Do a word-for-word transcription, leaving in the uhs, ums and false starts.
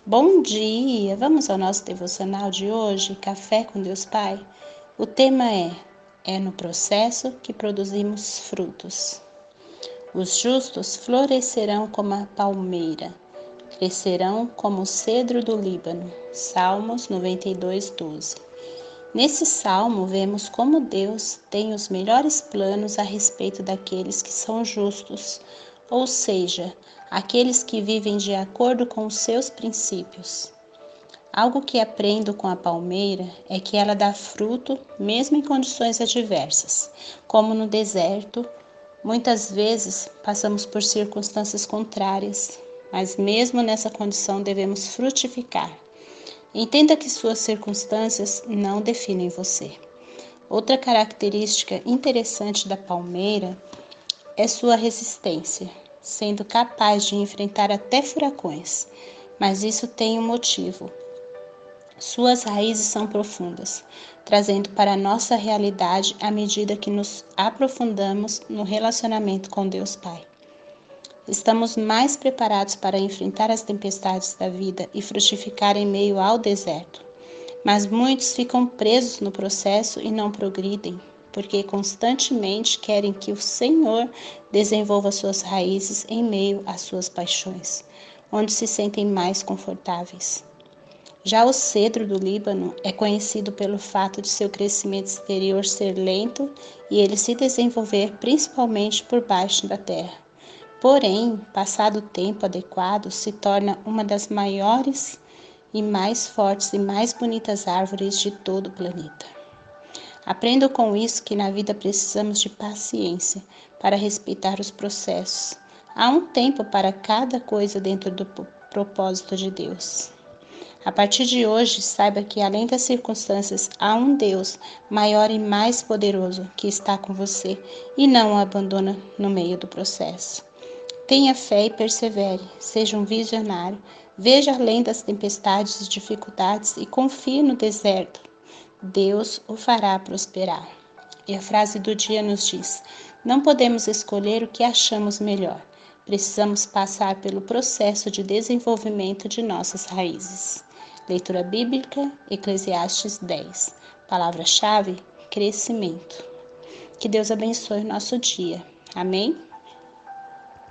Bom dia! Vamos ao nosso devocional de hoje, Café com Deus Pai? O tema é: é no processo que produzimos frutos. Os justos florescerão como a palmeira, crescerão como o cedro do Líbano. Salmos noventa e dois, doze. Nesse salmo, vemos como Deus tem os melhores planos a respeito daqueles que são justos, ou seja, aqueles que vivem de acordo com os seus princípios. Algo que aprendo com a palmeira é que ela dá fruto mesmo em condições adversas, como no deserto. Muitas vezes passamos por circunstâncias contrárias, mas mesmo nessa condição devemos frutificar. Entenda que suas circunstâncias não definem você. Outra característica interessante da palmeira é sua resistência, sendo capaz de enfrentar até furacões, mas isso tem um motivo. Suas raízes são profundas, trazendo para a nossa realidade à medida que nos aprofundamos no relacionamento com Deus Pai. Estamos mais preparados para enfrentar as tempestades da vida e frutificar em meio ao deserto. Mas muitos ficam presos no processo e não progridem, porque constantemente querem que o Senhor desenvolva suas raízes em meio às suas paixões, onde se sentem mais confortáveis. Já o cedro do Líbano é conhecido pelo fato de seu crescimento exterior ser lento e ele se desenvolver principalmente por baixo da terra. Porém, passado o tempo adequado, se torna uma das maiores e mais fortes e mais bonitas árvores de todo o planeta. Aprendo com isso que na vida precisamos de paciência para respeitar os processos. Há um tempo para cada coisa dentro do propósito de Deus. A partir de hoje, saiba que além das circunstâncias, há um Deus maior e mais poderoso que está com você e não o abandona no meio do processo. Tenha fé e persevere, seja um visionário, veja além das tempestades e dificuldades e confie no deserto. Deus o fará prosperar. E a frase do dia nos diz: não podemos escolher o que achamos melhor. Precisamos passar pelo processo de desenvolvimento de nossas raízes. Leitura bíblica, Eclesiastes dez. Palavra-chave: crescimento. Que Deus abençoe o nosso dia. Amém?